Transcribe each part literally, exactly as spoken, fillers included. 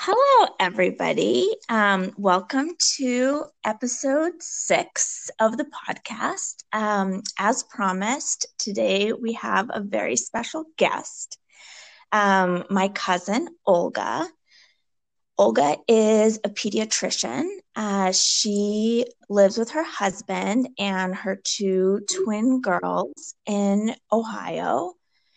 Hello, everybody. Um, welcome to episode six of the podcast. Um, as promised, today we have a very special guest, um, my cousin, Olga. Olga is a pediatrician. Uh, she lives with her husband and her two twin girls in Ohio.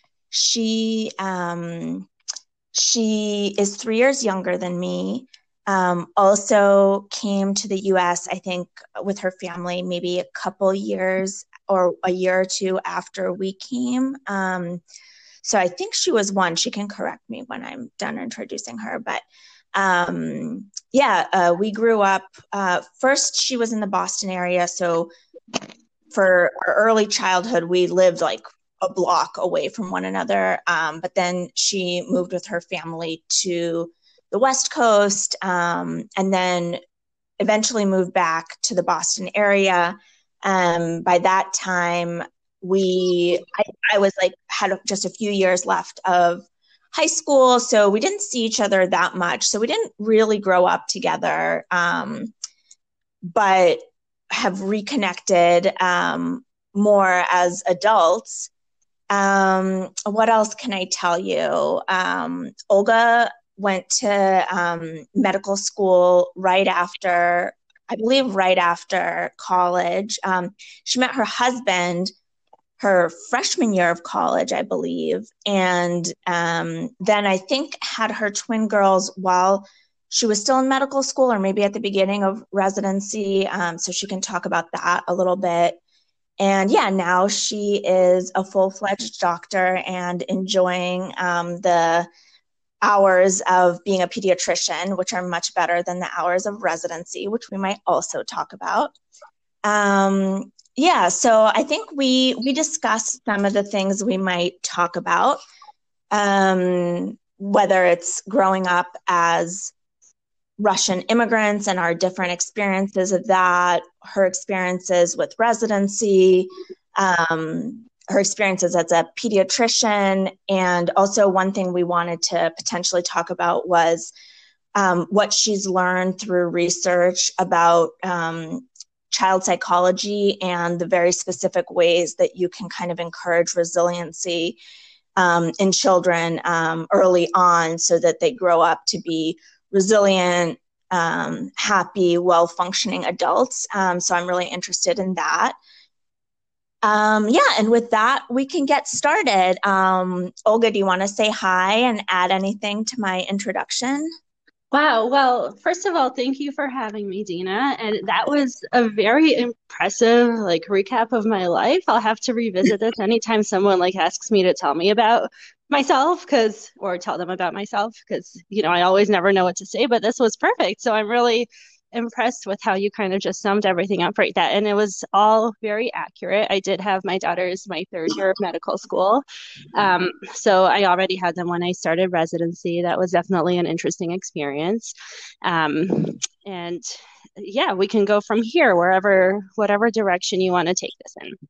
She um, she is three years younger than me. Um, also came to the U S, I think, with her family maybe a couple years or a year or two after we came. Um, so I think she was one. She can correct me when I'm done introducing her. But um, yeah, uh, we grew up. Uh, first, she was in the Boston area. So for our early childhood, we lived like a block away from one another. Um, but then she moved with her family to the West Coast, um, and then eventually moved back to the Boston area. Um, by that time, we I, I was like had just a few years left of high school, so we didn't see each other that much. So we didn't really grow up together, um, but have reconnected um, more as adults. Um, what else can I tell you? Um, Olga went to um, medical school right after, I believe, right after college. Um, she met her husband her freshman year of college, I believe, and um, then I think had her twin girls while she was still in medical school or maybe at the beginning of residency. Um, so she can talk about that a little bit. And yeah, now she is a full-fledged doctor and enjoying um, the hours of being a pediatrician, which are much better than the hours of residency, which we might also talk about. Um, yeah, so I think we we discussed some of the things we might talk about, um, whether it's growing up as Russian immigrants and our different experiences of that, her experiences with residency, um, her experiences as a pediatrician, and also one thing we wanted to potentially talk about was um, what she's learned through research about um, child psychology and the very specific ways that you can kind of encourage resiliency um, in children um, early on so that they grow up to be resilient, um, happy, well-functioning adults. Um, so I'm really interested in that. Um, yeah, and with that, we can get started. Um, Olga, do you want to say hi and add anything to my introduction? Wow. Well, first of all, thank you for having me, Dina. And that was a very impressive like recap of my life. I'll have to revisit this anytime someone like asks me to tell me about myself because or tell them about myself because you know, I always never know what to say, but this was perfect. So I'm really impressed with how you kind of just summed everything up right that. And it was all very accurate. I did have my daughters my third year of medical school. Um, so I already had them when I started residency. That was definitely an interesting experience. Um, and yeah, we can go from here, wherever, whatever direction you want to take this in.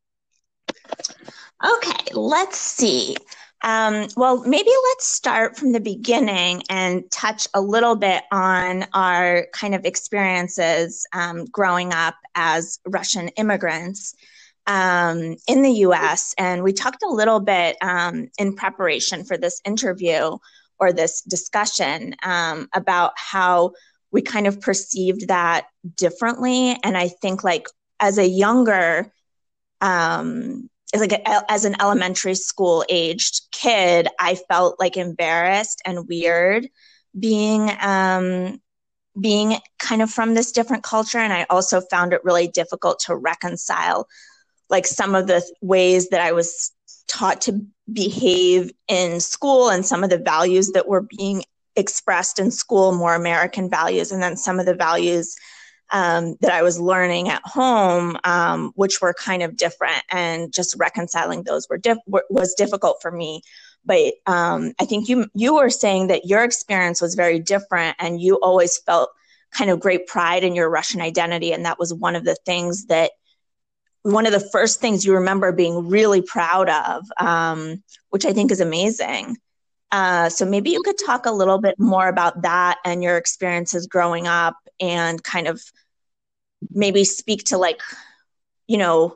Okay, let's see. Um, well, maybe let's start from the beginning and touch a little bit on our kind of experiences um, growing up as Russian immigrants um, in the U S. And we talked a little bit um, in preparation for this interview or this discussion um, about how we kind of perceived that differently. And I think like as a younger um, like a, as an elementary school aged kid, I felt like embarrassed and weird being um, being kind of from this different culture, and I also found it really difficult to reconcile like some of the ways that I was taught to behave in school and some of the values that were being expressed in school, more American values, and then some of the values Um, that I was learning at home, um, which were kind of different, and just reconciling those were diff- was difficult for me. But um, I think you you were saying that your experience was very different, and you always felt kind of great pride in your Russian identity, and that was one of the things that one of the first things you remember being really proud of, um, which I think is amazing. Uh, so maybe you could talk a little bit more about that and your experiences growing up and kind of maybe speak to like, you know,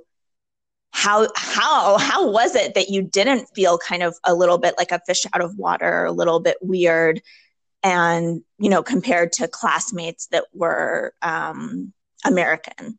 how how how was it that you didn't feel kind of a little bit like a fish out of water, a little bit weird, and you know, compared to classmates that were um, American?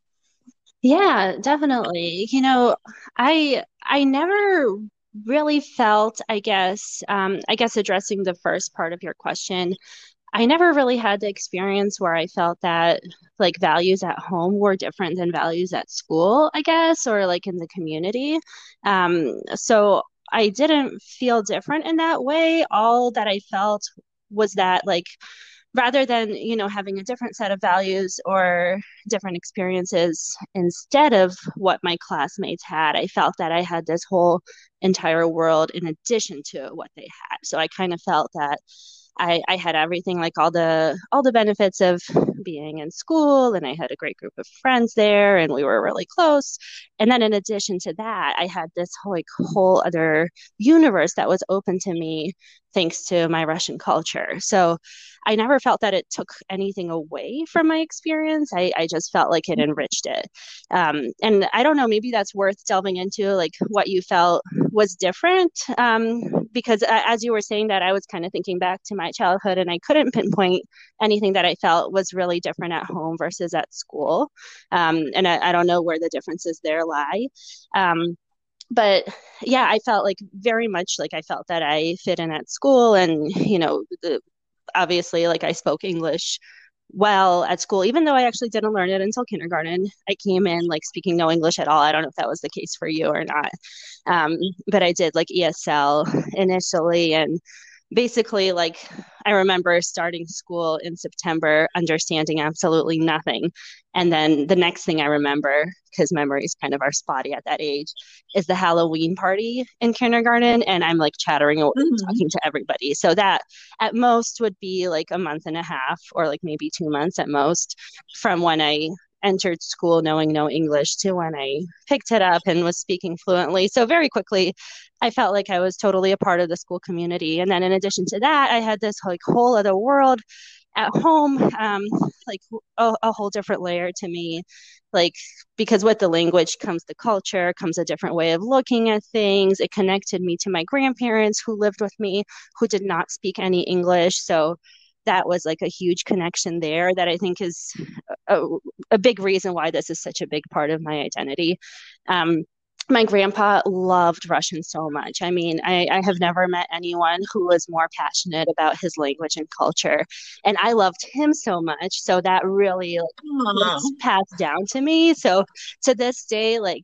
Yeah, definitely. You know, I I never really felt, I guess, um, I guess addressing the first part of your question, I never really had the experience where I felt that like values at home were different than values at school, I guess, or like in the community. Um, so I didn't feel different in that way. All that I felt was that like rather than, you know, having a different set of values or different experiences instead of what my classmates had, I felt that I had this whole entire world in addition to what they had. So I kind of felt that I, I had everything, like all the all the benefits of being in school, and I had a great group of friends there, and we were really close. And then in addition to that, I had this whole, like whole other universe that was open to me thanks to my Russian culture. So I never felt that it took anything away from my experience. I, I just felt like it enriched it. Um, and I don't know, maybe that's worth delving into, like what you felt was different. Um, because uh, as you were saying that, I was kind of thinking back to my childhood, and I couldn't pinpoint anything that I felt was really different at home versus at school. Um, and I, I don't know where the differences there lie. Um, but yeah, I felt like very much like I felt that I fit in at school, and you know, the, obviously, like I spoke English well at school, even though I actually didn't learn it until kindergarten. I came in like speaking no English at all. I don't know if that was the case for you or not. Um, but I did like E S L initially, and basically like I remember starting school in September, understanding absolutely nothing. And then the next thing I remember, because memories kind of are spotty at that age, is the Halloween party in kindergarten. And I'm like chattering away, Mm-hmm. talking to everybody. So that at most would be like a month and a half, or like maybe two months at most, from when I entered school knowing no English to when I picked it up and was speaking fluently. So very quickly, I felt like I was totally a part of the school community. And then in addition to that, I had this like whole other world at home, um, like a, a whole different layer to me. Like, because with the language comes the culture, comes a different way of looking at things. It connected me to my grandparents who lived with me, who did not speak any English. So that was like a huge connection there that I think is a, a big reason why this is such a big part of my identity. Um, my grandpa loved Russian so much. I mean, I, I have never met anyone who was more passionate about his language and culture. And I loved him so much. So that really like, was Oh. passed down to me. So to this day, like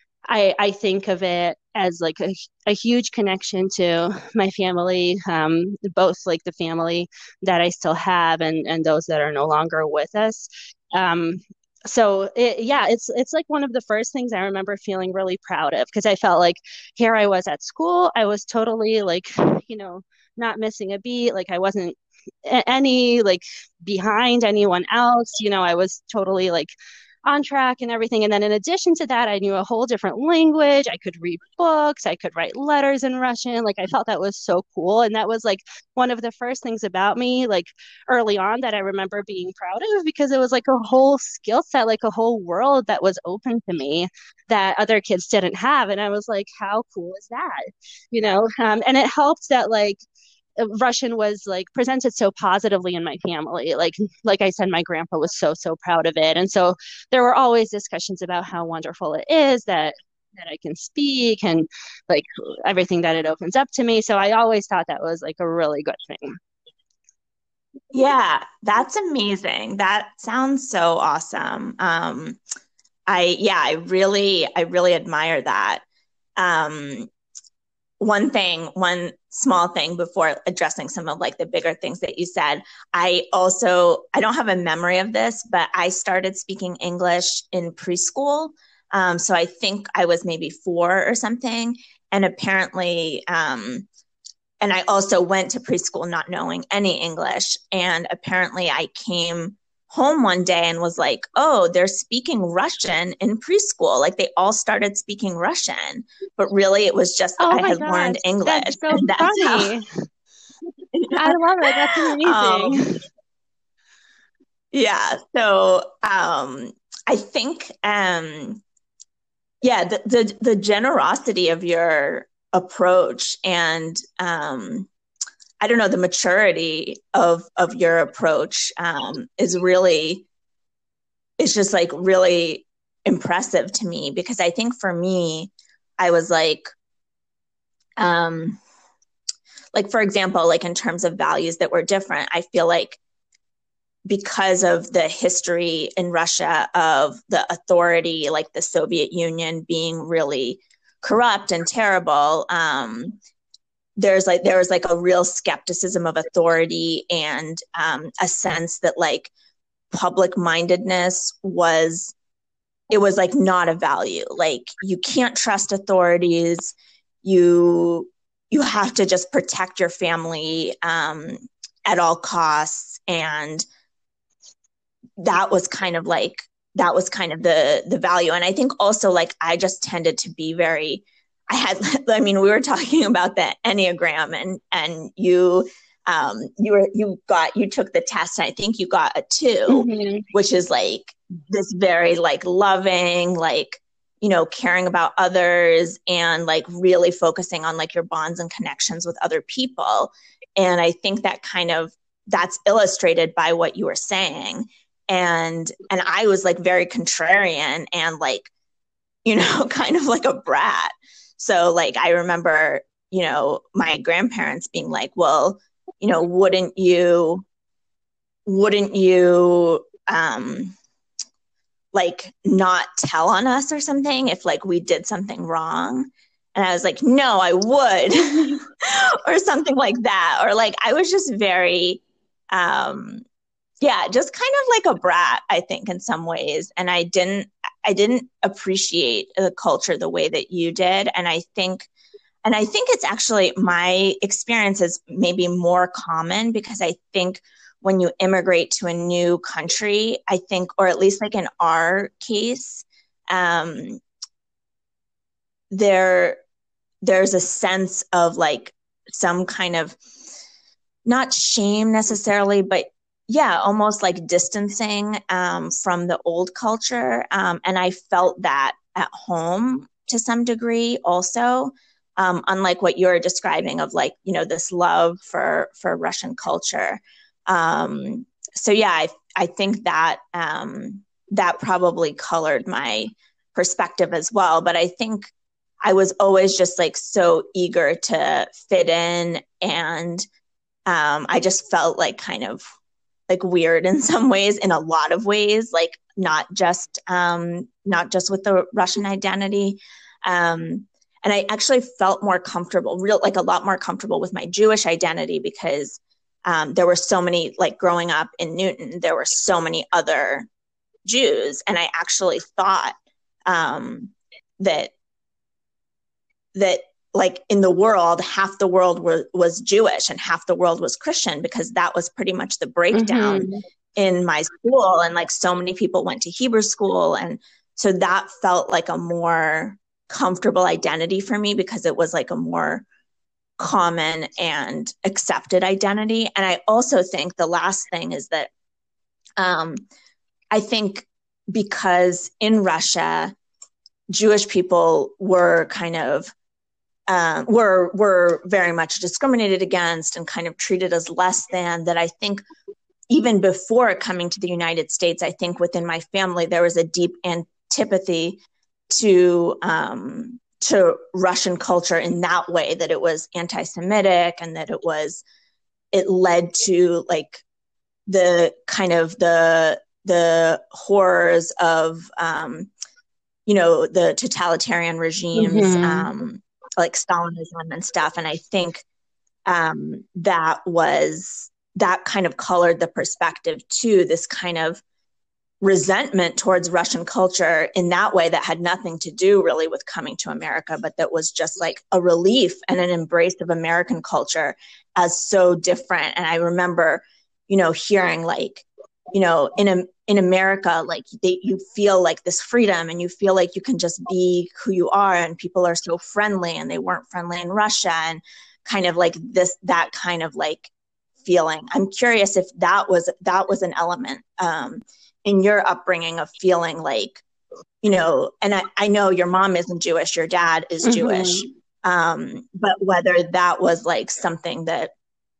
I, I think of it as like a, a huge connection to my family, um, both like the family that I still have, and, and those that are no longer with us. Um, so it, yeah, it's it's like one of the first things I remember feeling really proud of, because I felt like here I was at school, I was totally like, you know, not missing a beat, like I wasn't any like behind anyone else, you know, I was totally like on track and everything. And then in addition to that, I knew a whole different language. I could read books, I could write letters in Russian. Like I felt that was so cool. And that was like one of the first things about me, like early on, that I remember being proud of, because it was like a whole skill set, like a whole world that was open to me that other kids didn't have. And I was like, how cool is that? You know, um, and it helped that like Russian was like presented so positively in my family. Like like I said, my grandpa was so so proud of it, and so there were always discussions about how wonderful it is that that I can speak, and like everything that it opens up to me. So I always thought that was like a really good thing. Yeah, that's amazing. That sounds so awesome. Um, I yeah, I really I really admire that. Um, one thing, one small thing before addressing some of like the bigger things that you said, I also I don't have a memory of this, but I started speaking English in preschool. Um, so I think I was maybe four or something, and apparently, um, and I also went to preschool not knowing any English, and apparently I came home one day and was like, oh, they're speaking Russian in preschool. Like they all started speaking Russian, but really it was just Oh I my had gosh, learned English. that's so And that's how, funny. I love it. That's um, amazing. yeah. So um, I think, um, yeah, the, the the generosity of your approach and um, I don't know, the maturity of of your approach um, is really is just like really impressive to me because I think for me, I was like, um, like for example, like in terms of values that were different, I feel like because of the history in Russia of the authority, like the Soviet Union being really corrupt and terrible, um, there's like there was like a real skepticism of authority and um, a sense that like public mindedness was it was like not a value. Like you can't trust authorities. You you have to just protect your family um, at all costs, and that was kind of like that was kind of the the value. And I think also like I just tended to be very I had I mean we were talking about the Enneagram and and you um you were you got you took the test and I think you got a two, Mm-hmm. which is like this very like loving, like you know, caring about others and like really focusing on like your bonds and connections with other people. And I think that kind of that's illustrated by what you were saying. And and I was like very contrarian and like, you know, kind of like a brat. So like I remember, you know, my grandparents being like, well, you know, wouldn't you wouldn't you um like not tell on us or something if like we did something wrong? And I was like, no, I would. Or something like that. Or like I was just very um yeah, just kind of like a brat, I think, in some ways. And I didn't I didn't appreciate the culture the way that you did. And I think and I think it's actually my experience is maybe more common because I think when you immigrate to a new country, I think, or at least like in our case, um, there there's a sense of like some kind of not shame necessarily, but yeah, almost like distancing um, from the old culture. Um, and I felt that at home to some degree also, um, unlike what you're describing of like, you know, this love for, for Russian culture. Um, so yeah, I, I think that, um, that probably colored my perspective as well. But I think I was always just like so eager to fit in and um, I just felt like kind of like weird in some ways, in a lot of ways, like not just um, not just with the Russian identity. Um, and I actually felt more comfortable, real like a lot more comfortable with my Jewish identity because um, there were so many, like growing up in Newton, there were so many other Jews, and I actually thought um, that that like in the world, half the world were, was Jewish and half the world was Christian because that was pretty much the breakdown Mm-hmm. in my school. And like so many people went to Hebrew school. And so that felt like a more comfortable identity for me because it was like a more common and accepted identity. And I also think the last thing is that um, I think because in Russia, Jewish people were kind of um, were were very much discriminated against and kind of treated as less than, that I think even before coming to the United States, I think within my family there was a deep antipathy to um, to Russian culture in that way, that it was anti-Semitic and that it was it led to like the kind of the the horrors of um, you know, the totalitarian regimes Mm-hmm. um, like Stalinism and stuff. And I think um, that was that kind of colored the perspective too, this kind of resentment towards Russian culture in that way that had nothing to do really with coming to America, but that was just like a relief and an embrace of American culture as so different. And I remember, you know, hearing like, you know, in a, in America, like they, you feel like this freedom and you feel like you can just be who you are, and people are so friendly, and they weren't friendly in Russia, and kind of like this, that kind of like feeling. I'm curious if that was, that was an element um, in your upbringing of feeling like, you know, and I, I know your mom isn't Jewish, your dad is Mm-hmm. Jewish, um, but whether that was like something that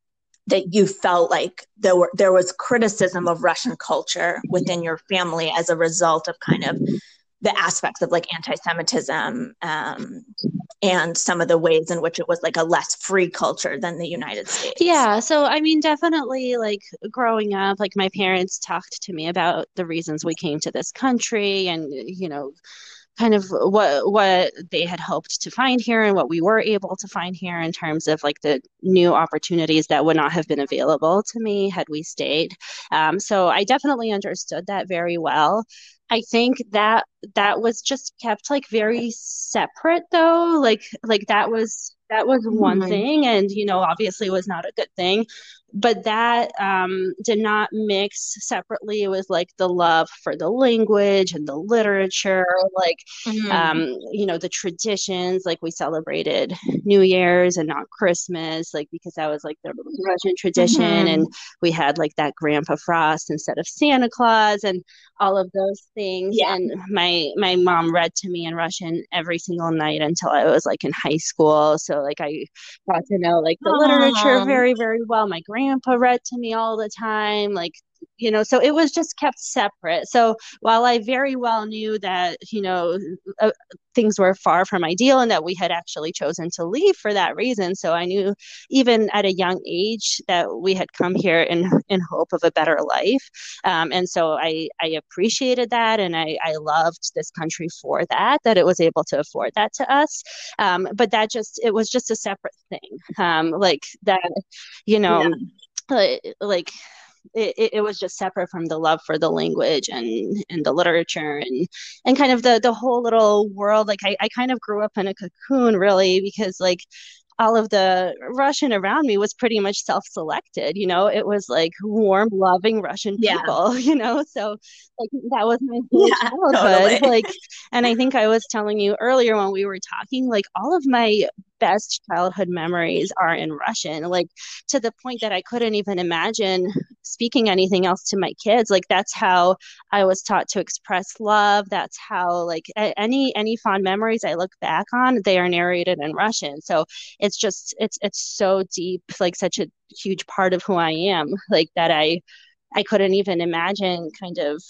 that you felt like there were there was criticism of Russian culture within your family as a result of kind of the aspects of like anti-Semitism um, and some of the ways in which it was like a less free culture than the United States. Yeah, so I mean, definitely like growing up, like my parents talked to me about the reasons we came to this country and, you know, kind of what what they had hoped to find here and what we were able to find here in terms of like the new opportunities that would not have been available to me had we stayed. Um, so I definitely understood that very well. I think that that was just kept like very separate though. Like like that was that was one Mhm. thing and you know obviously was not a good thing. But that um, did not mix separately with like the love for the language and the literature, like Mhm. um, you know, the traditions, like we celebrated New Year's and not Christmas, like because that was like the Russian tradition, and Mhm. we had like that Grandpa Frost instead of Santa Claus and all of those things. Yeah. And my my mom read to me in Russian every single night until I was like in high school. So like I got to know like the literature Oh. very, very well. My grandpa read to me all the time, like, you know, so it was just kept separate. So while I very well knew that, you know, uh, things were far from ideal and that we had actually chosen to leave for that reason. So I knew even at a young age that we had come here in, in hope of a better life. Um, and so I, I appreciated that. And I, I loved this country for that, that it was able to afford that to us. Um, but that just, it was just a separate thing. Um, like that, you know, Yeah. like, like it, it was just separate from the love for the language and and the literature and and kind of the the whole little world. Like I, I kind of grew up in a cocoon really because like all of the Russian around me was pretty much self-selected, you know, it was like warm, loving Russian Yeah. people, you know, so like that was my whole Yeah. childhood. Totally. Like, and I think I was telling you earlier when we were talking, like all of my best childhood memories are in Russian, like to the point that I couldn't even imagine speaking anything else to my kids. Like that's how I was taught to express love. That's how like a- any any fond memories I look back on, they are narrated in Russian. So it's just it's it's so deep, like such a huge part of who I am, like that I I couldn't even imagine kind of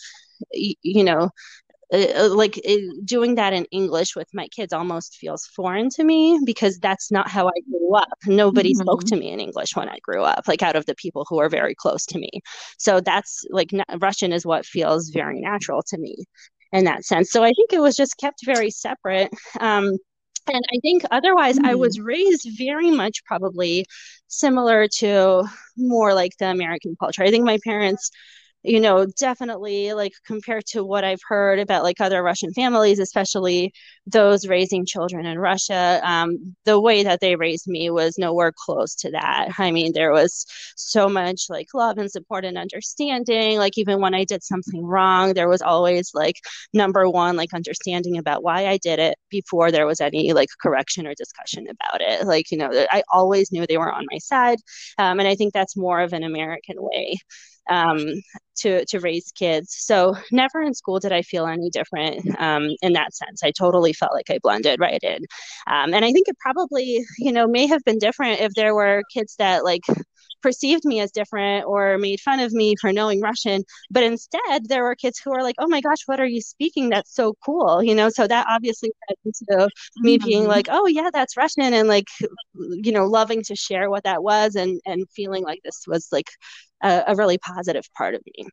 you know uh, like uh, doing that in English with my kids almost feels foreign to me because that's not how I grew up. Nobody spoke Mhm. to me in English when I grew up, like out of the people who are very close to me. So that's like na- Russian is what feels very natural to me in that sense. So I think it was just kept very separate. Um, and I think otherwise, I Mhm. was raised very much probably similar to more like the American culture. I think my parents you know, definitely like compared to what I've heard about like other Russian families, especially those raising children in Russia, um, the way that they raised me was nowhere close to that. I mean, there was so much like love and support and understanding. Like even when I did something wrong, there was always like number one, like understanding about why I did it before there was any like correction or discussion about it. Like, you know, I always knew they were on my side. Um, and I think that's more of an American way um, to to raise kids. So never in school did I feel any different um, in that sense. I totally felt like I blended right in, um, and I think it probably you know may have been different if there were kids that like perceived me as different or made fun of me for knowing Russian. But instead, there were kids who were like, "Oh my gosh, what are you speaking? That's so cool!" You know, so that obviously led into me being Mhm. like, "Oh yeah, that's Russian," and like you know loving to share what that was and and feeling like this was like a, a really positive part of me.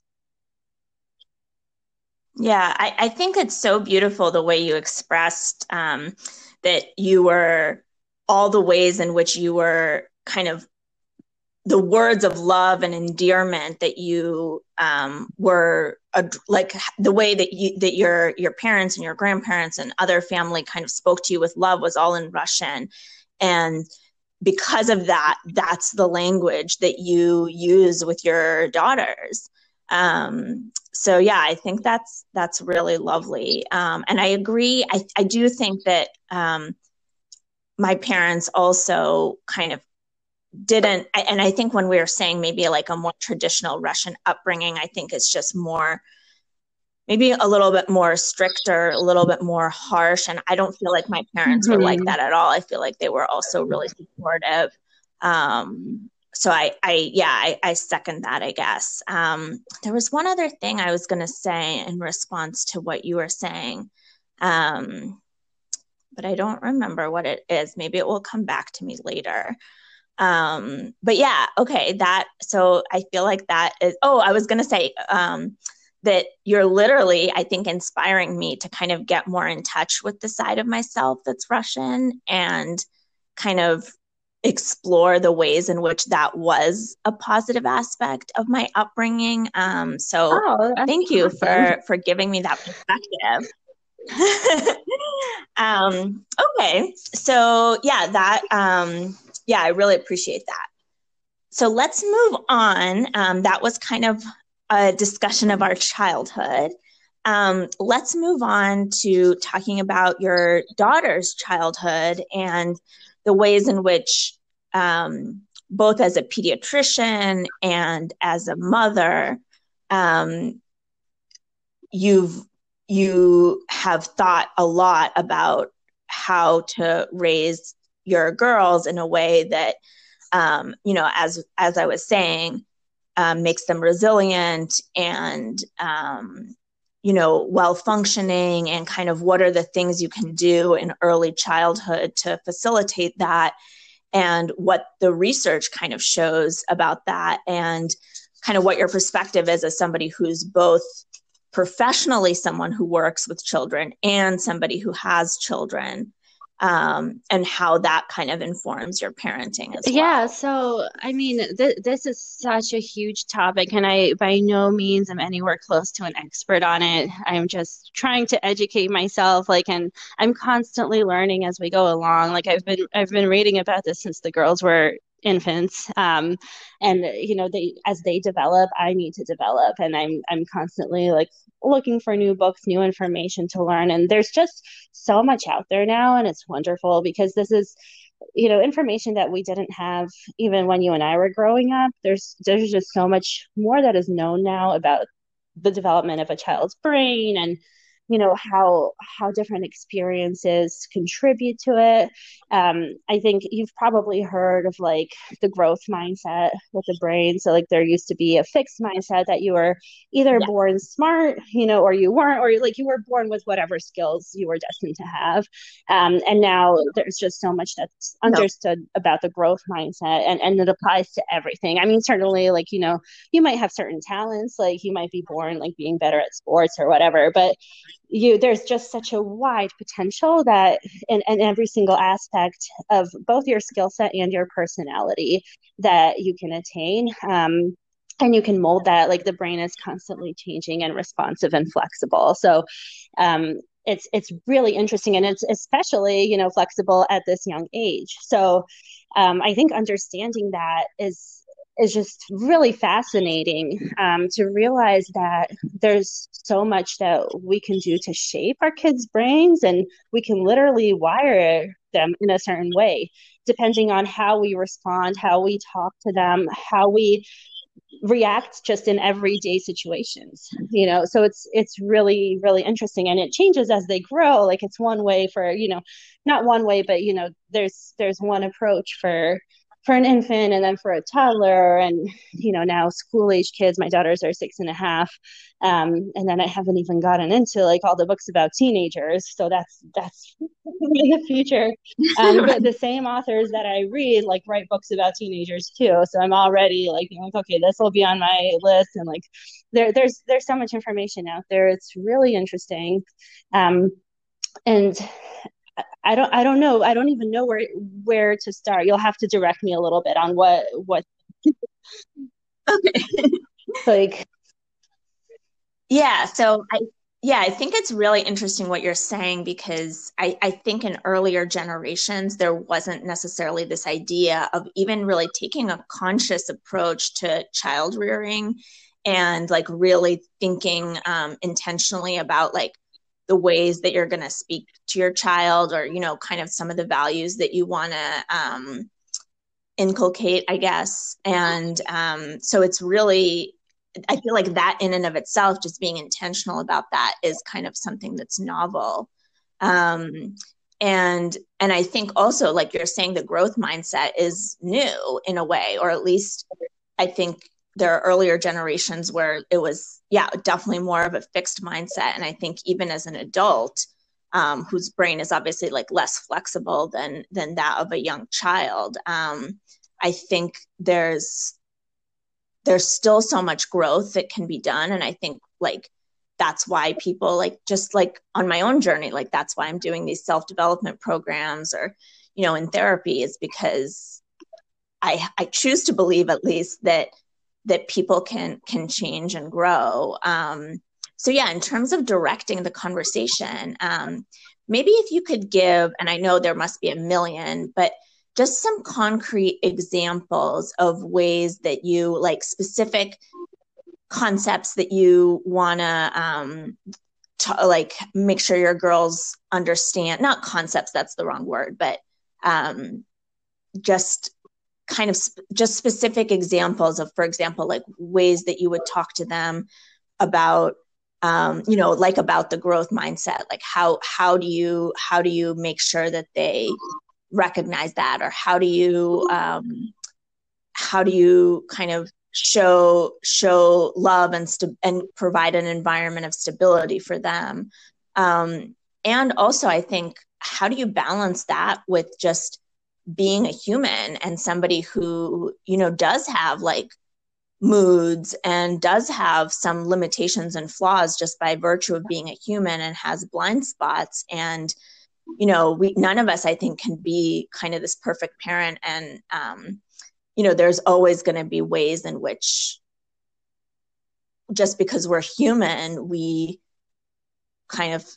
Yeah, I, I think it's so beautiful the way you expressed um, that you were all the ways in which you were kind of the words of love and endearment that you um, were uh, like the way that you that your your parents and your grandparents and other family kind of spoke to you with love was all in Russian, and because of that, that's the language that you use with your daughters. Um, so yeah, I think that's that's really lovely, um, and I agree. I I do think that. Um, my parents also kind of didn't, and I think when we were saying maybe like a more traditional Russian upbringing, I think it's just more, maybe a little bit more stricter, a little bit more harsh. And I don't feel like my parents were like Mm-hmm. that at all. I feel like they were also really supportive. Um, so I, I, yeah, I, I second that, I guess. Um, there was one other thing I was going to say in response to what you were saying. Um, but I don't remember what it is. Maybe it will come back to me later. Um, but yeah, okay, that, so I feel like that is, oh, I was going to say, um, that you're literally, I think, inspiring me to kind of get more in touch with the side of myself that's Russian and kind of explore the ways in which that was a positive aspect of my upbringing. Um, so Oh, that's thank you awesome. for, for giving me that perspective. um, okay. So yeah, that, um, yeah, I really appreciate that. So let's move on. Um, that was kind of a discussion of our childhood. Um, let's move on to talking about your daughter's childhood and the ways in which, um, both as a pediatrician and as a mother, um, you've you have thought a lot about how to raise your girls in a way that, um, you know, as as I was saying, um, makes them resilient and, um, you know, well functioning, and kind of what are the things you can do in early childhood to facilitate that, and what the research kind of shows about that, and kind of what your perspective is as somebody who's both professionally someone who works with children and somebody who has children, um, and how that kind of informs your parenting as Yeah, well. so I mean, th this is such a huge topic, and I by no means am anywhere close to an expert on it. I'm just trying to educate myself, like, and I'm constantly learning as we go along. Like I've been I've been reading about this since the girls were infants, um, and you know, they as they develop, I need to develop, and I'm I'm constantly like looking for new books, new information to learn, and there's just so much out there now, and it's wonderful because this is you know information that we didn't have even when you and I were growing up. There's there's just so much more that is known now about the development of a child's brain, and you know how how different experiences contribute to it. um, I think you've probably heard of like the growth mindset with the brain. So like there used to be a fixed mindset that you were either Yeah. born smart, you know or you weren't, or like you were born with whatever skills you were destined to have. Um, and now there's just so much that's No. understood about the growth mindset, and, and it applies to everything. I mean, certainly, like, you know, you might have certain talents, like you might be born like being better at sports or whatever, but you there's just such a wide potential that in, in every single aspect of both your skill set and your personality that you can attain. Um, and you can mold that. Like the brain is constantly changing and responsive and flexible. So um, it's it's really interesting, and it's especially you know flexible at this young age. So um, I think understanding that is is just really fascinating, um, to realize that there's so much that we can do to shape our kids' brains, and we can literally wire them in a certain way depending on how we respond, how we talk to them, how we react just in everyday situations. you know so it's it's really really interesting, and it changes as they grow. Like it's one way for you know not one way, but you know there's there's one approach for for an infant, and then for a toddler, and you know now school age kids. My daughters are six and a half, um, and then I haven't even gotten into like all the books about teenagers. So that's that's in the future. Um, the, the same authors that I read like write books about teenagers too. So I'm already like, you know, like, okay, this will be on my list. And like, there, there's, there's so much information out there. It's really interesting. Um, and I don't, I don't know. I don't even know where, where to start. You'll have to direct me a little bit on what, what, Okay. like, Yeah. So I, yeah, I think it's really interesting what you're saying, because I, I think in earlier generations, there wasn't necessarily this idea of even really taking a conscious approach to child rearing, and like really thinking, um, intentionally about like the ways that you're going to speak to your child, or, you know, kind of some of the values that you want to um, inculcate, I guess. And um, so it's really, I feel like that in and of itself, just being intentional about that is kind of something that's novel. Um, and, and I think also, like you're saying, the growth mindset is new in a way, or at least I think there are earlier generations where it was, yeah, definitely more of a fixed mindset. And I think even as an adult, um, whose brain is obviously like less flexible than, than that of a young child, um, I think there's, there's still so much growth that can be done. And I think like, that's why people like, just like on my own journey, like that's why I'm doing these self-development programs, or, you know, in therapy, is because I, I choose to believe at least that, that people can, can change and grow. Um, so yeah, in terms of directing the conversation, um, maybe if you could give, and I know there must be a million, but just some concrete examples of ways that you, like specific concepts that you want to um, to, like make sure your girls understand, not concepts, that's the wrong word, but um, just kind of sp- just specific examples of, for example, like ways that you would talk to them about, um, you know, like about the growth mindset, like how, how do you, how do you make sure that they recognize that, or how do you, um, how do you kind of show, show love and, st- and provide an environment of stability for them. Um, and also I think, how do you balance that with just being a human and somebody who, you know, does have like moods and does have some limitations and flaws just by virtue of being a human, and has blind spots. And, you know, we, none of us, I think, can be kind of this perfect parent. And, um, you know, there's always going to be ways in which, just because we're human, we kind of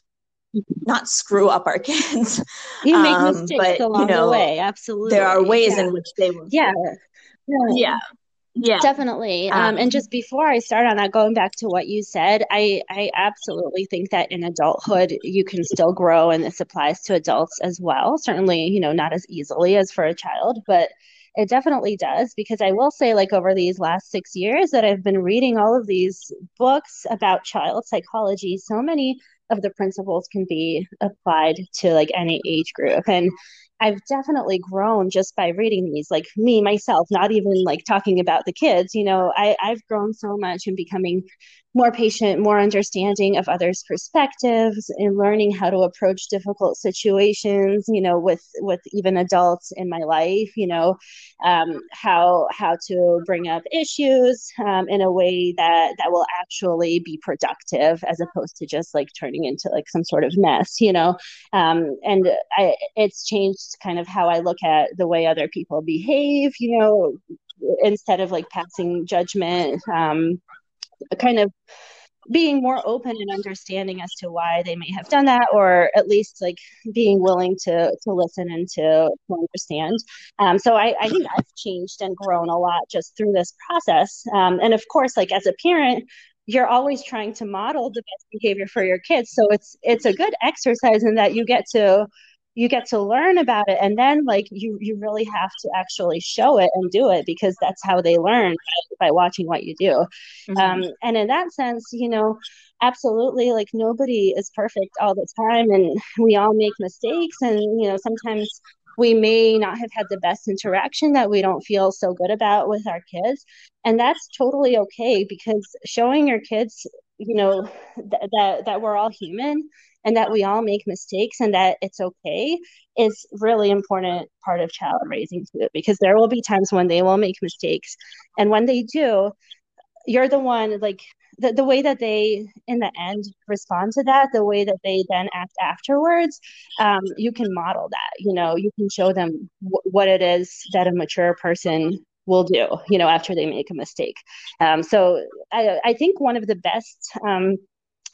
not screw up our kids. You make um, mistakes but, you along the know, way. Absolutely. there are ways Yeah. in which they will. Yeah. Yeah. Yeah. Yeah. Definitely. Um, and Um, just before I start on that, going back to what you said, I, I absolutely think that in adulthood, you can still grow, and this applies to adults as well. Certainly, you know, not as easily as for a child, but it definitely does. Because I will say, like, over these last six years that I've been reading all of these books about child psychology, so many of the principles can be applied to like any age group. And I've definitely grown just by reading these, like me, myself, not even like talking about the kids, you know, I, I've grown so much in becoming more patient, more understanding of others' perspectives, and learning how to approach difficult situations, you know, with, with even adults in my life, you know, um, how, how to bring up issues um, in a way that, that will actually be productive, as opposed to just like turning into like some sort of mess, you know. Um, and I, it's changed kind of how I look at the way other people behave, you know, instead of like passing judgment, um, kind of being more open and understanding as to why they may have done that, or at least like being willing to to listen and to, to understand. Um, so I, I think I've changed and grown a lot just through this process. Um, and of course, like as a parent, you're always trying to model the best behavior for your kids. So it's it's a good exercise in that you get to you get to learn about it, and then like you you really have to actually show it and do it, because that's how they learn, by, by watching what you do. mhm. Um, and in that sense, you know, absolutely, like nobody is perfect all the time, and we all make mistakes, and you know, sometimes we may not have had the best interaction that we don't feel so good about with our kids, and that's totally okay, because showing your kids, you know, th- that that we're all human, and that we all make mistakes, and that it's okay, is really important part of child raising too, because there will be times when they will make mistakes, and when they do, you're the one, like the, the way that they in the end respond to that, the way that they then act afterwards, um, you can model that, you know, you can show them w- what it is that a mature person will do, you know, after they make a mistake. Um, so I, I think one of the best um,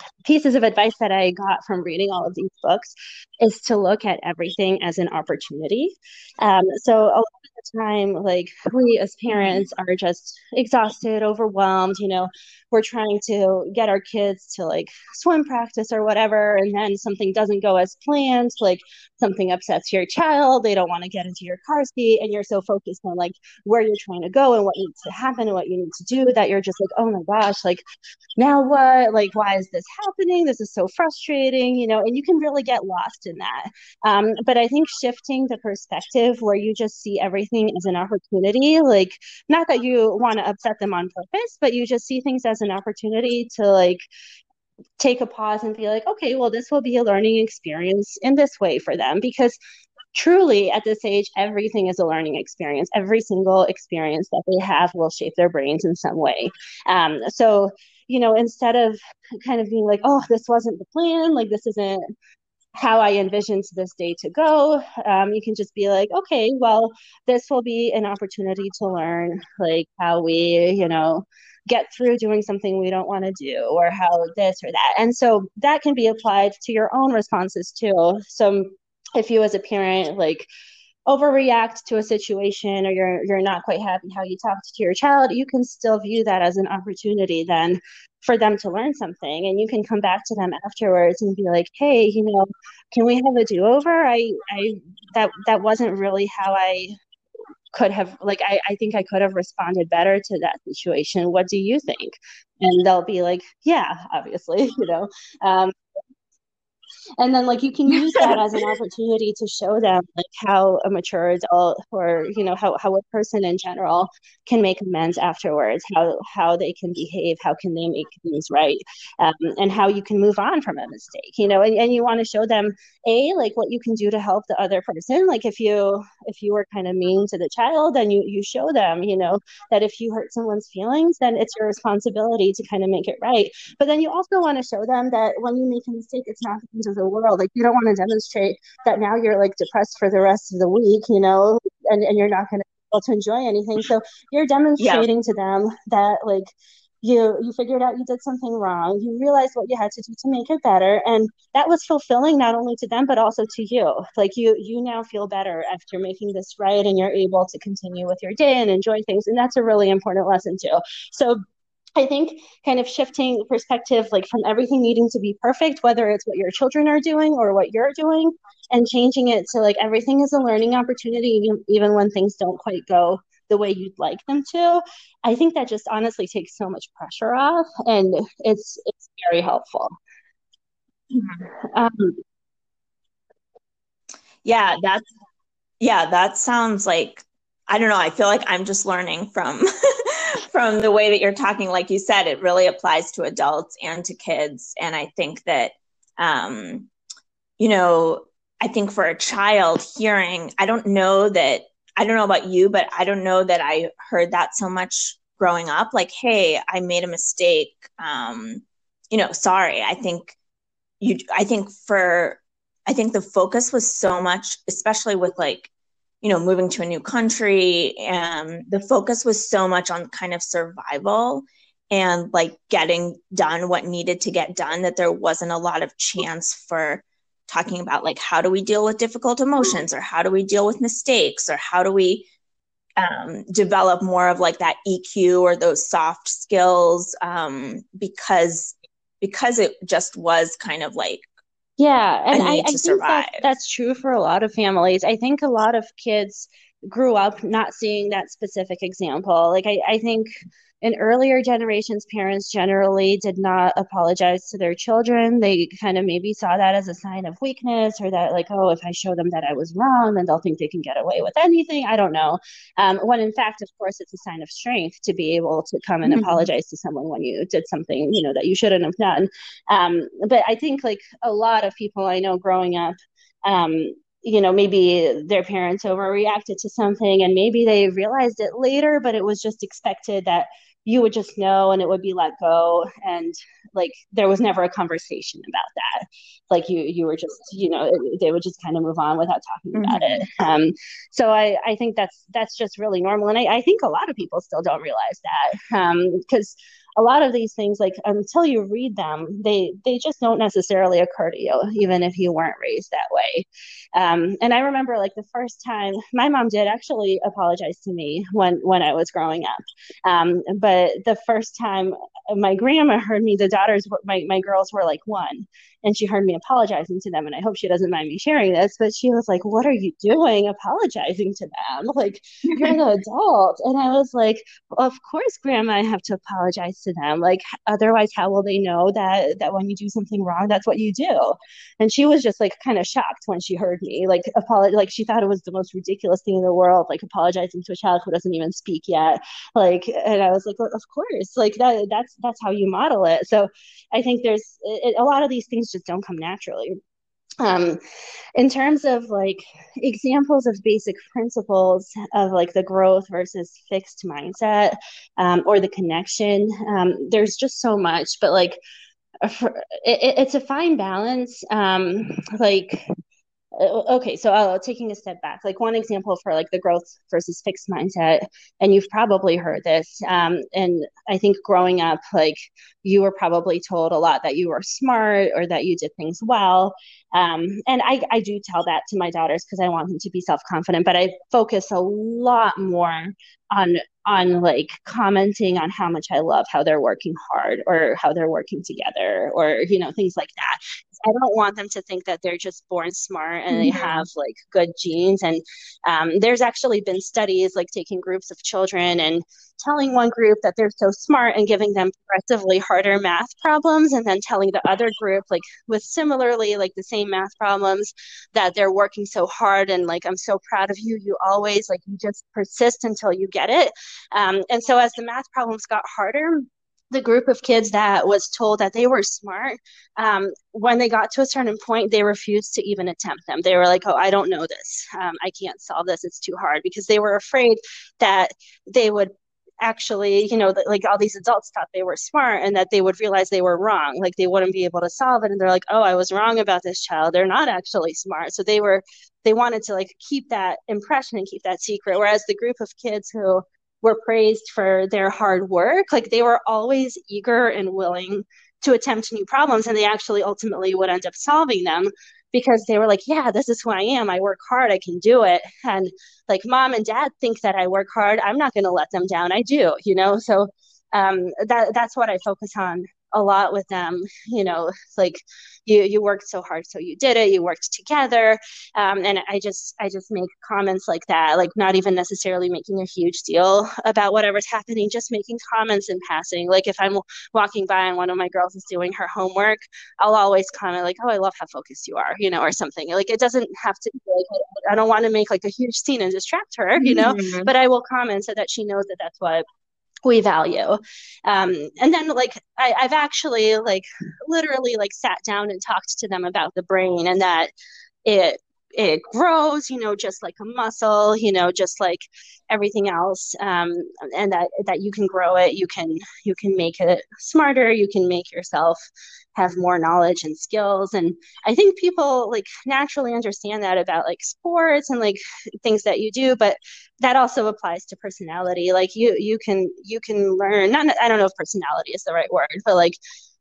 pieces of advice that I got from reading all of these books is to look at everything as an opportunity. Um, so a lot of the time, like we as parents are just exhausted, overwhelmed, you know, we're trying to get our kids to like swim practice or whatever, and then something doesn't go as planned, like something upsets your child, they don't want to get into your car seat, and you're so focused on like where you're trying to go and what needs to happen and what you need to do that you're just like, oh my gosh, like now what? Like, why is this happening? This is so frustrating, you know, and you can really get lost in that. Um, but I think shifting the perspective where you just see everything as an opportunity, like, not that you want to upset them on purpose, but you just see things as an opportunity to like take a pause and be like, okay, well, this will be a learning experience in this way for them. Because truly at this age, everything is a learning experience. Every single experience that they have will shape their brains in some way. Um, so, you know, instead of kind of being like, oh, this wasn't the plan, like this isn't how I envisioned this day to go, um, you can just be like, okay, well, this will be an opportunity to learn like how we, you know, get through doing something we don't want to do, or how this or that. And so that can be applied to your own responses too. So if you as a parent like overreact to a situation, or you're you're not quite happy how you talked to your child, you can still view that as an opportunity then for them to learn something, and you can come back to them afterwards and be like, hey, you know, can we have a do-over? I I that that wasn't really how I could have, like, I, I think I could have responded better to that situation. What do you think? And they'll be like, yeah, obviously, you know. Um, and then like you can use that as an opportunity to show them like how a mature adult, or you know, how, how a person in general can make amends afterwards, how how they can behave, how can they make things right, um, and how you can move on from a mistake, you know. And, and you want to show them a like what you can do to help the other person. Like if you if you were kind of mean to the child, then you you show them, you know, that if you hurt someone's feelings, then it's your responsibility to kind of make it right. But then you also want to show them that when you make a mistake, it's not the end of the world. Like you don't want to demonstrate that now you're like depressed for the rest of the week, you know, and, and you're not going to be able to enjoy anything. So you're demonstrating yeah. to them that like you you figured out you did something wrong, you realized what you had to do to make it better, and that was fulfilling not only to them but also to you. Like you you now feel better after making this right, and you're able to continue with your day and enjoy things, and that's a really important lesson too. So I think kind of shifting perspective, like from everything needing to be perfect, whether it's what your children are doing or what you're doing, and changing it to like everything is a learning opportunity, even when things don't quite go the way you'd like them to. I think that just honestly takes so much pressure off, and it's it's very helpful. Um, yeah, that's yeah, that sounds like, I don't know, I feel like I'm just learning from from the way that you're talking. Like you said, it really applies to adults and to kids. And I think that, um, you know, I think for a child hearing, I don't know that, I don't know about you, but I don't know that I heard that so much growing up. Like, hey, I made a mistake. Um, you know, sorry. I think you, I think for, I think the focus was so much, especially with like, you know, moving to a new country, and the focus was so much on kind of survival and like getting done what needed to get done, that there wasn't a lot of chance for talking about like, how do we deal with difficult emotions, or how do we deal with mistakes, or how do we um, develop more of like that E Q or those soft skills, um, because because it just was kind of like, yeah, and I, I think that that's true for a lot of families. I think a lot of kids grew up not seeing that specific example. Like I, I think in earlier generations, parents generally did not apologize to their children. They kind of maybe saw that as a sign of weakness, or that like, oh, if I show them that I was wrong, then they'll think they can get away with anything. I don't know. Um, when in fact, of course, it's a sign of strength to be able to come and mm-hmm. apologize to someone when you did something, you know, that you shouldn't have done. Um, but I think like a lot of people I know growing up, um, you know, maybe their parents overreacted to something, and maybe they realized it later, but it was just expected that you would just know and it would be let go, and like there was never a conversation about that. Like you you were just, you know, it, they would just kind of move on without talking mm-hmm. about it. Um, so I, I think that's that's just really normal, and I, I think a lot of people still don't realize that, because a lot of these things, like until you read them, they they just don't necessarily occur to you, even if you weren't raised that way. Um, and I remember like the first time my mom did actually apologize to me when when I was growing up. Um, but the first time my grandma heard me, the daughters were my, my girls were like one, and she heard me apologizing to them. And I hope she doesn't mind me sharing this, but she was like, "What are you doing apologizing to them? Like, you're the adult." And I was like, "Of course, grandma, I have to apologize to them. Like, otherwise, how will they know that that when you do something wrong, that's what you do?" And she was just like kind of shocked when she heard me like apologize. Like, she thought it was the most ridiculous thing in the world, like apologizing to a child who doesn't even speak yet. Like, and I was like, "Of course, like that that's that's how you model it." So I think there's it, a lot of these things just don't come naturally. Um, in terms of like examples of basic principles of like the growth versus fixed mindset, um, or the connection, um, there's just so much, but like for, it, it's a fine balance. Um, like okay, so uh, taking a step back, like one example for like the growth versus fixed mindset, and you've probably heard this, um, and I think growing up, like you were probably told a lot that you were smart or that you did things well, um, and I, I do tell that to my daughters because I want them to be self-confident, but I focus a lot more on on like commenting on how much I love how they're working hard or how they're working together or you know things like that. I don't want them to think that they're just born smart and they have like good genes. And um, there's actually been studies like taking groups of children and telling one group that they're so smart and giving them progressively harder math problems, and then telling the other group like with similarly like the same math problems that they're working so hard and like I'm so proud of you. You always like you just persist until you get it. Um, and so as the math problems got harder, the group of kids that was told that they were smart, um, when they got to a certain point, they refused to even attempt them. They were like, "Oh, I don't know this. Um, I can't solve this. It's too hard," because they were afraid that they would actually, you know, like all these adults thought they were smart and that they would realize they were wrong. Like they wouldn't be able to solve it. And they're like, "Oh, I was wrong about this child. They're not actually smart." So they were, they wanted to like keep that impression and keep that secret. Whereas the group of kids who were praised for their hard work, like they were always eager and willing to attempt new problems, and they actually ultimately would end up solving them because they were like, "Yeah, this is who I am. I work hard. I can do it." And like mom and dad think that I work hard. I'm not going to let them down. I do, you know? So um, that that's what I focus on a lot with them. You know, like you you worked so hard, so you did it. You worked together, um, and I just I just make comments like that, like not even necessarily making a huge deal about whatever's happening, just making comments in passing. Like if I'm walking by and one of my girls is doing her homework, I'll always comment like, "Oh, I love how focused you are," you know, or something. Like it doesn't have to be like I don't want to make like a huge scene and distract her, you know, mm-hmm. but I will comment so that she knows that that's what we value. Um, and then like I, I've actually like literally like sat down and talked to them about the brain and that it it grows, you know, just like a muscle, you know, just like everything else, um, and that that you can grow it, you can you can make it smarter, you can make yourself have more knowledge and skills. And I think people like naturally understand that about like sports and like things that you do, but that also applies to personality. Like you you can you can learn, not I don't know if personality is the right word, but like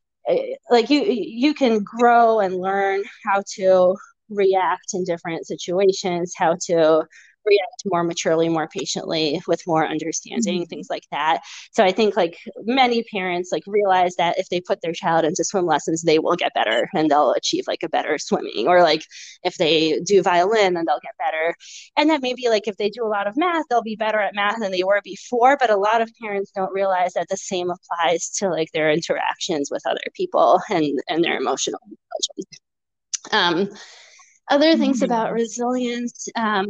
like you you can grow and learn how to react in different situations, how to react more maturely, more patiently, with more understanding, mm-hmm. things like that. So I think like many parents like realize that if they put their child into swim lessons, they will get better and they'll achieve like a better swimming, or like if they do violin, then they'll get better. And then maybe like if they do a lot of math, they'll be better at math than they were before. But a lot of parents don't realize that the same applies to like their interactions with other people and, and their emotional intelligence. Um, Other things about resilience. Um,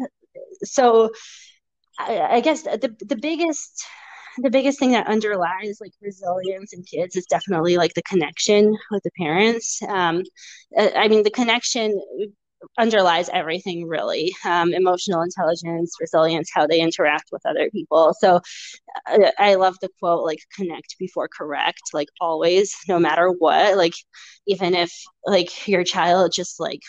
so I, I guess the the biggest the biggest thing that underlies like resilience in kids is definitely like the connection with the parents. Um, I mean, the connection underlies everything really. Um, emotional intelligence, resilience, how they interact with other people. So I, I love the quote, like connect before correct, like always, no matter what. Like even if like your child just like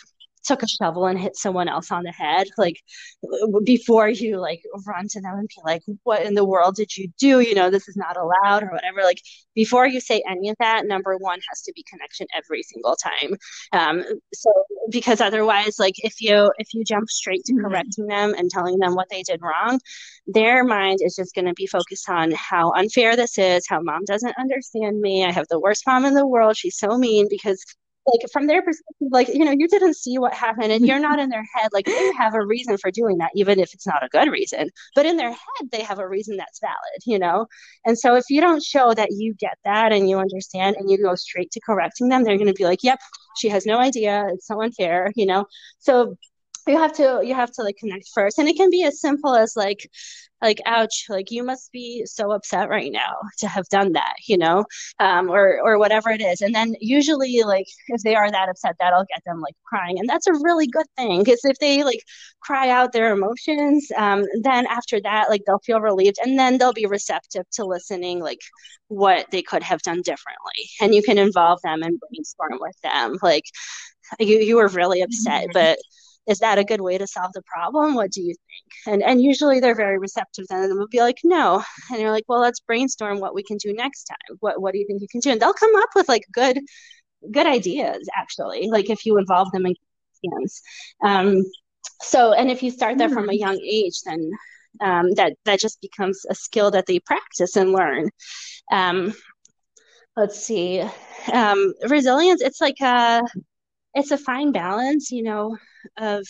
took a shovel and hit someone else on the head, like before you like run to them and be like, what in the world did you do? You know, this is not allowed or whatever. Like before you say any of that, number one has to be connection every single time. Um, so because otherwise, like if you if you jump straight to correcting them and telling them what they did wrong, their mind is just going to be focused on how unfair this is, how mom doesn't understand me. I have the worst mom in the world. She's so mean because like from their perspective, like, you know, you didn't see what happened and you're not in their head. Like they have a reason for doing that, even if it's not a good reason, but in their head, they have a reason that's valid, you know? And so if you don't show that you get that and you understand and you go straight to correcting them, they're going to be like, yep, she has no idea. It's so unfair, you know? So you have to, you have to like connect first. And it can be as simple as like, like, ouch, like you must be so upset right now to have done that, you know, um, or, or whatever it is. And then usually like, if they are that upset, that'll get them like crying. And that's a really good thing because if they like cry out their emotions, um, then after that, like they'll feel relieved and then they'll be receptive to listening, like what they could have done differently. And you can involve them and brainstorm with them. Like you, you were really upset, mm-hmm. but is that a good way to solve the problem? What do you think? And and usually they're very receptive then and they'll be like, no. And you're like, well, let's brainstorm what we can do next time. What what do you think you can do? And they'll come up with like good good ideas, actually, like if you involve them in games. Um, so, and if you start that mm-hmm. from a young age, then um, that, that just becomes a skill that they practice and learn. Um, let's see. Um, resilience, it's like a, it's a fine balance, you know, of,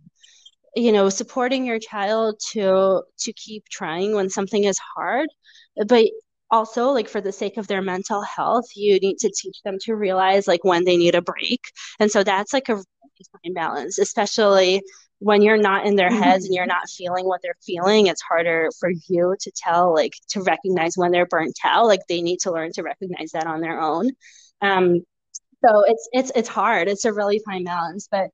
you know, supporting your child to, to keep trying when something is hard, but also like for the sake of their mental health, you need to teach them to realize like when they need a break. And so that's like a really fine balance, especially when you're not in their heads and you're not feeling what they're feeling. It's harder for you to tell, like to recognize when they're burnt out. Like they need to learn to recognize that on their own. Um, so it's, it's, it's hard. It's a really fine balance, but,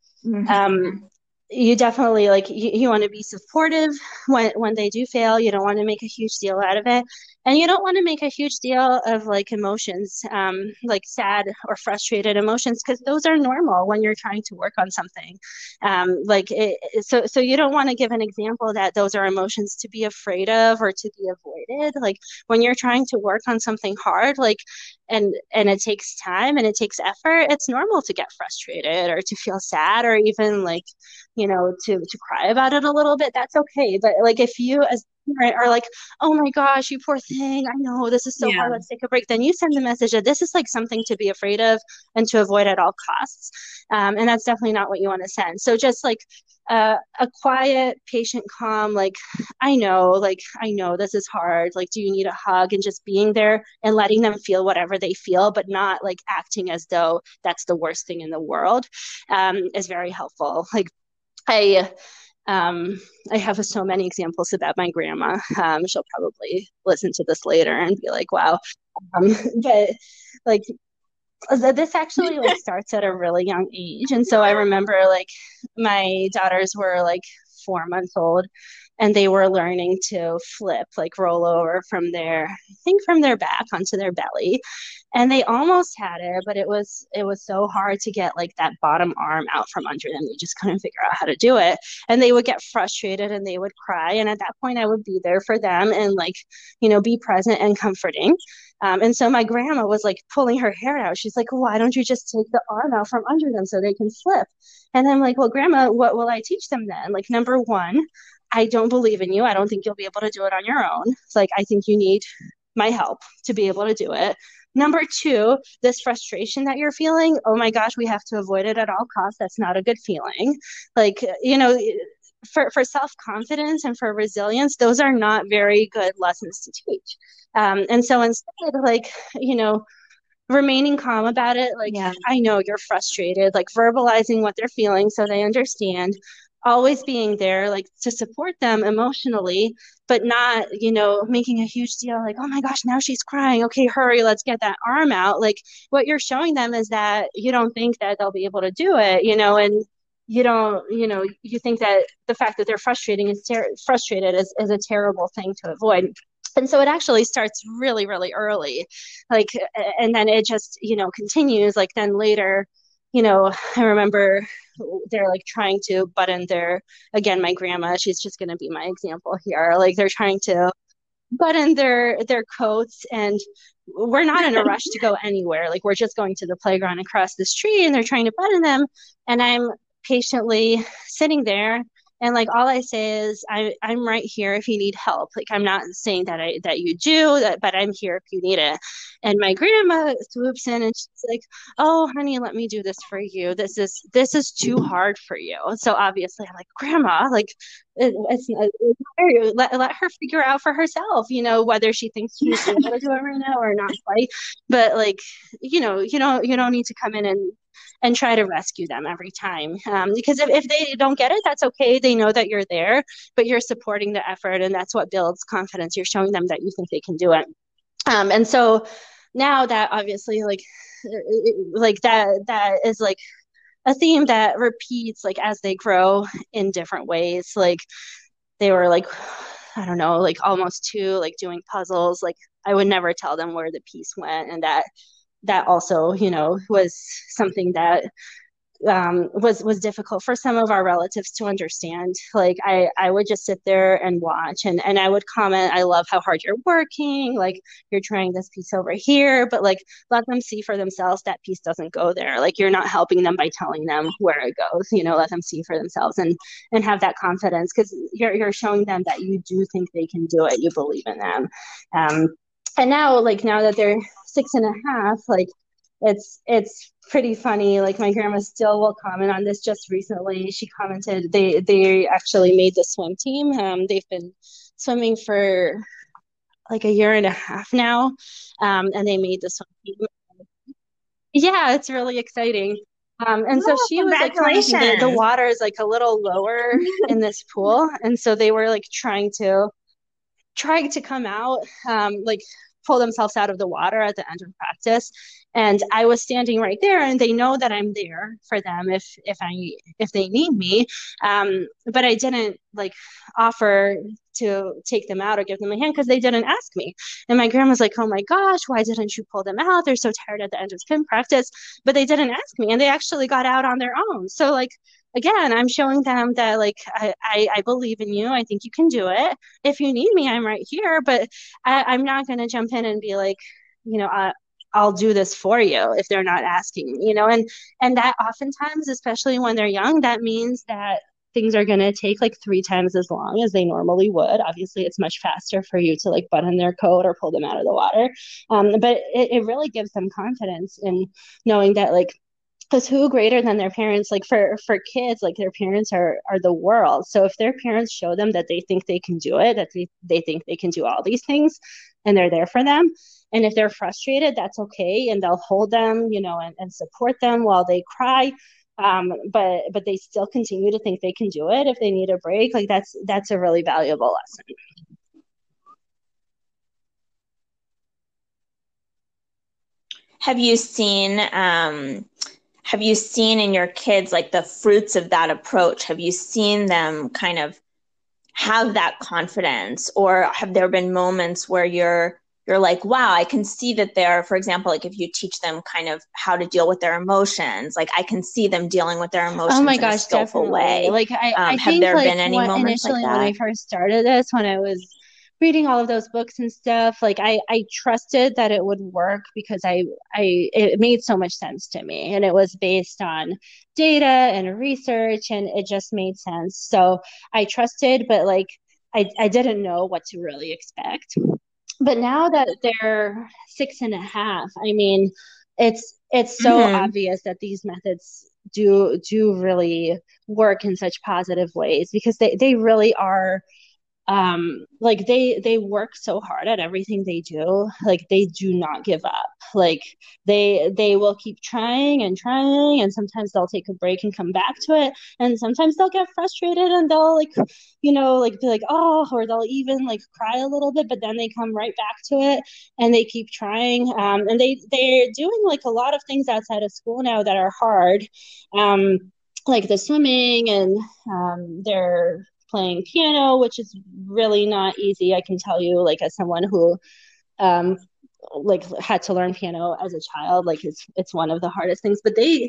um, you definitely like, you, you want to be supportive when, when they do fail. You don't want to make a huge deal out of it. And you don't want to make a huge deal of like emotions, um, like sad or frustrated emotions, because those are normal when you're trying to work on something. Um, like, it, so, so you don't want to give an example that those are emotions to be afraid of or to be avoided. Like when you're trying to work on something hard, like, and, and it takes time and it takes effort, it's normal to get frustrated or to feel sad or even like, you know, to, to cry about it a little bit. That's okay. But like, if you as parent are like, oh my gosh, you poor thing, I know this is so yeah. hard, let's take a break, then you send the message that this is like something to be afraid of and to avoid at all costs. Um, and that's definitely not what you want to send. So just like uh, a quiet, patient, calm, like, I know, like, I know this is hard. Like, do you need a hug? And just being there and letting them feel whatever they feel, but not like acting as though that's the worst thing in the world, um, is very helpful. Like I, Um, I have so many examples about my grandma. Um, she'll probably listen to this later and be like, wow. Um, but like this actually like starts at a really young age. And so I remember like my daughters were like four months old and they were learning to flip, like roll over from their, I think from their back onto their belly. And they almost had it, but it was, it was so hard to get like that bottom arm out from under them. They just couldn't figure out how to do it. And they would get frustrated and they would cry. And at that point I would be there for them and like, you know, be present and comforting. Um, and so my grandma was like pulling her hair out. She's like, why don't you just take the arm out from under them so they can flip? And I'm like, well, grandma, what will I teach them then? Like, number one, I don't believe in you. I don't think you'll be able to do it on your own. It's like, I think you need my help to be able to do it. Number two, this frustration that you're feeling, oh my gosh, we have to avoid it at all costs. That's not a good feeling. Like, you know, for, for self-confidence and for resilience, those are not very good lessons to teach. Um, and so instead, like, you know, remaining calm about it, like, yeah. I know you're frustrated, like verbalizing what they're feeling so they understand, always being there, like to support them emotionally, but not, you know, making a huge deal, like, oh my gosh, now she's crying. Okay, hurry, let's get that arm out. Like what you're showing them is that you don't think that they'll be able to do it, you know, and you don't, you know, you think that the fact that they're frustrating is ter- frustrated is, is a terrible thing to avoid. And so it actually starts really, really early, like, and then it just, you know, continues like then later, you know, I remember they're like trying to button their, again, my grandma, she's just going to be my example here. Like they're trying to button their their coats, and we're not in a rush to go anywhere. Like we're just going to the playground across the street, and they're trying to button them, and I'm patiently sitting there, and like all I say is I I'm right here if you need help. Like I'm not saying that I that you do that, but I'm here if you need it. And my grandma swoops in and she's like, "Oh, honey, let me do this for you. This is this is too hard for you." So obviously I'm like, "Grandma, like it, it's, it's let, let her figure out for herself, you know, whether she thinks she's able to do it right now or not quite. But like, you know, you don't you don't need to come in and and try to rescue them every time. Um, because if, if they don't get it, that's okay. They know that you're there, but you're supporting the effort, and that's what builds confidence. You're showing them that you think they can do it. Um, and so now that obviously like like that that is like a theme that repeats like as they grow in different ways. Like they were like, I don't know, like almost two, like doing puzzles. Like I would never tell them where the piece went, and that that also, you know, was something that um, was was difficult for some of our relatives to understand. Like I I would just sit there and watch, and and I would comment, I love how hard you're working, like you're trying this piece over here, but like let them see for themselves that piece doesn't go there. Like you're not helping them by telling them where it goes. You know, let them see for themselves and and have that confidence, because you're you're showing them that you do think they can do it. You believe in them. Um, and now, like now that they're six and a half, like it's it's pretty funny. Like my grandma still will comment on this. Just recently, she commented they they actually made the swim team. Um, they've been swimming for like a year and a half now, um, and they made the swim team. Yeah, it's really exciting. Um, and so Oh, she was like commenting that the congratulations. water is like a little lower in this pool, and so they were like trying to trying to come out, um, like pull themselves out of the water at the end of practice. And I was standing right there, and they know that I'm there for them if if I if they need me. Um, but I didn't like offer to take them out or give them a hand because they didn't ask me. And my grandma's like, "Oh my gosh, why didn't you pull them out? They're so tired at the end of spin practice." But they didn't ask me, and they actually got out on their own. So like again, I'm showing them that like I, I, I believe in you. I think you can do it. If you need me, I'm right here. But I, I'm not going to jump in and be like, you know, uh, I'll do this for you if they're not asking me, you know, and and that oftentimes, especially when they're young, that means that things are going to take like three times as long as they normally would. Obviously, it's much faster for you to like button their coat or pull them out of the water. Um, but it, it really gives them confidence in knowing that like because who greater than their parents? Like for for kids, like their parents are are the world. So if their parents show them that they think they can do it, that they, they think they can do all these things, and they're there for them, and if they're frustrated, that's okay, and they'll hold them, you know, and, and support them while they cry. Um, but but they still continue to think they can do it if they need a break. Like that's that's a really valuable lesson. Have you seen um have you seen in your kids like the fruits of that approach? Have you seen them kind of have that confidence, or have there been moments where you're you're like, wow, I can see that they're, for example, like if you teach them kind of how to deal with their emotions, like I can see them dealing with their Oh my emotions in a gosh, skillful definitely. way. Like I, Um, I have think there like been any what moments like initially when I that? first started this, when I was reading all of those books and stuff, like I, I trusted that it would work because I, I, it made so much sense to me, and it was based on data and research, and it just made sense. So I trusted, but like I, I didn't know what to really expect. But now that they're six and a half, I mean, it's it's so Mm-hmm. obvious that these methods do do really work in such positive ways because they, they really are um like they they work so hard at everything they do. Like they do not give up. Like they they will keep trying and trying, and sometimes they'll take a break and come back to it, and sometimes they'll get frustrated and they'll like you know like be like oh, or they'll even like cry a little bit, but then they come right back to it and they keep trying. Um and they they're doing like a lot of things outside of school now that are hard, um like the swimming, and um they're playing piano, which is really not easy. I can tell you, like as someone who um like had to learn piano as a child, like it's it's one of the hardest things. But they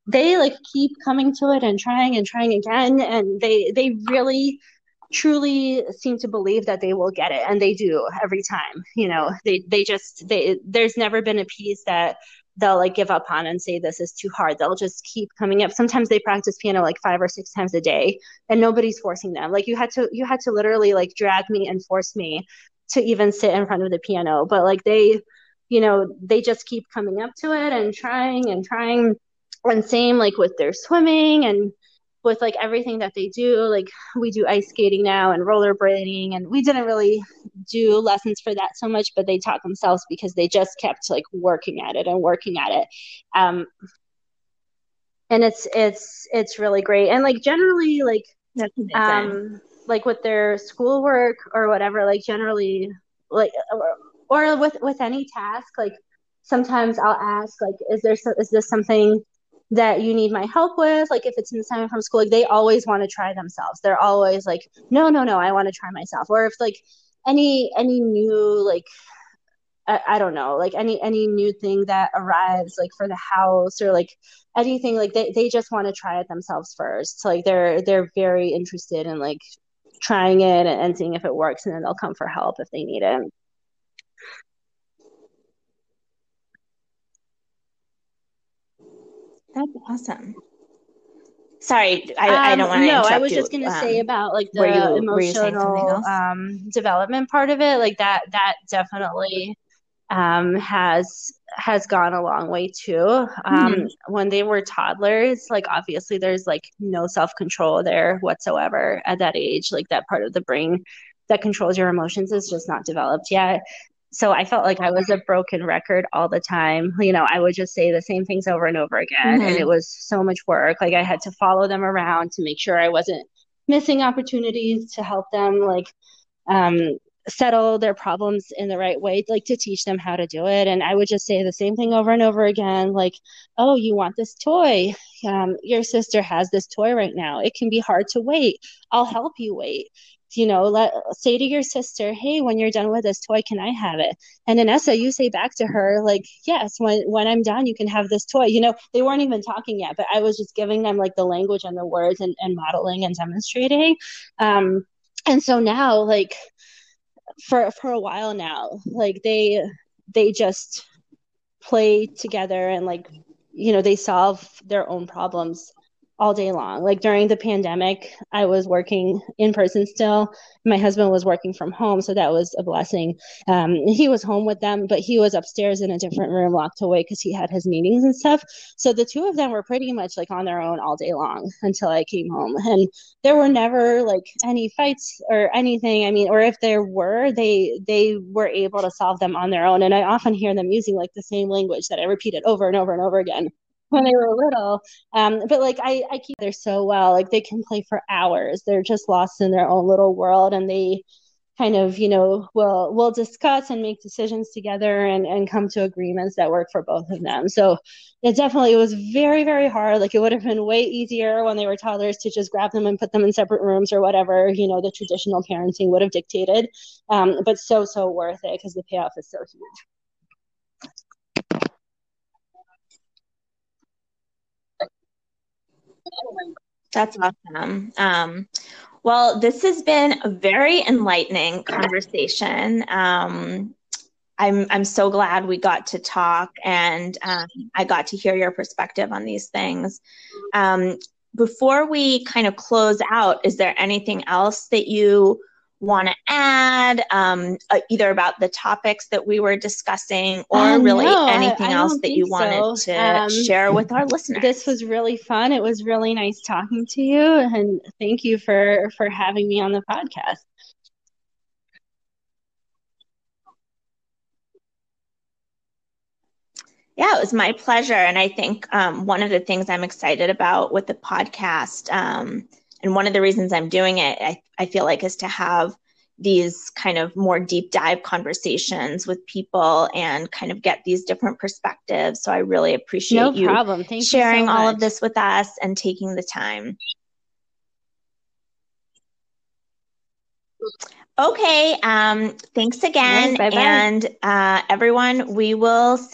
they like keep coming to it and trying and trying again, and they they really truly seem to believe that they will get it, and they do every time. You know, they they just they there's never been a piece that they'll like give up on and say this is too hard. They'll just keep coming up. Sometimes they practice piano like five or six times a day, and nobody's forcing them. Like you had to you had to literally like drag me and force me to even sit in front of the piano. But like they, you know, they just keep coming up to it and trying and trying. And same like with their swimming and with like everything that they do. Like we do ice skating now and rollerblading, and we didn't really do lessons for that so much, but they taught themselves because they just kept like working at it and working at it. Um, and it's it's it's really great. And like generally like That's amazing. um like with their schoolwork or whatever, like generally like or, or with with any task, like sometimes I'll ask like, is there so, is this something that you need my help with? Like if it's an assignment from school, like they always want to try themselves. They're always like, no, no, no, I want to try myself. Or if like any any new like I, I don't know, like any any new thing that arrives like for the house or like anything, like they, they just want to try it themselves first. So, like they're they're very interested in like trying it and, and seeing if it works, and then they'll come for help if they need it. That's awesome. Sorry, I, I don't Um, want to no, I interrupt was you. just gonna say Um, about like were the you were you saying something emotional else? um development part of it, like that that definitely um has has gone a long way too. Um, Hmm. when they were toddlers, like obviously there's like no self-control there whatsoever at that age. Like that part of the brain that controls your emotions is just not developed yet. So I felt like I was a broken record all the time. You know, I would just say the same things over and over again, and it Hmm. was so much work. Like I had to follow them around to make sure I wasn't missing opportunities to help them like um settle their problems in the right way, like to teach them how to do it. And I would just say the same thing over and over again, like, oh, you want this toy? Um, your sister has this toy right now. It can be hard to wait. I'll help you wait. You know, let say to your sister, hey, when you're done with this toy, can I have it? And Inessa, you say back to her, like, yes, when when I'm done, you can have this toy. You know, they weren't even talking yet, but I was just giving them like the language and the words and, and modeling and demonstrating. Um, and so now, like, for for a while now, like they they just play together and like you know they solve their own problems all day long. Like during the pandemic, I was working in person still. My husband was working from home, so that was a blessing. Um, he was home with them, but he was upstairs in a different room, locked away because he had his meetings and stuff. So the two of them were pretty much like on their own all day long until I came home, and there were never like any fights or anything. I mean, or if there were, they they were able to solve them on their own. And I often hear them using like the same language that I repeated over and over and over again when they were little. Um, but like I, I keep there so well. Like they can play for hours. They're just lost in their own little world, and they kind of, you know, will will discuss and make decisions together and and come to agreements that work for both of them. So it definitely was very, very hard. Like it would have been way easier when they were toddlers to just grab them and put them in separate rooms or whatever, you know, the traditional parenting would have dictated. Um, but so, so worth it because the payoff is so huge. That's awesome. Um, well, this has been a very enlightening conversation. Um, I'm I'm so glad we got to talk, and um, I got to hear your perspective on these things. Um, Before we kind of close out, is there anything else that you want to add, um, uh, either about the topics that we were discussing, or Uh, really no, I, anything I else don't that think you wanted so. to Um, share with our this listeners? was really fun. It was really nice talking to you, and thank you for for having me on the podcast. Yeah, it was my pleasure. And I think um, one of the things I'm excited about with the podcast, um, and one of the reasons I'm doing it, I, I feel like, is to have these kind of more deep dive conversations with people and kind of get these different perspectives. So I really No appreciate you problem. Thank you so sharing all of much. this with us and taking the time. Okay, um, thanks All right, again. bye bye. And uh, everyone, we will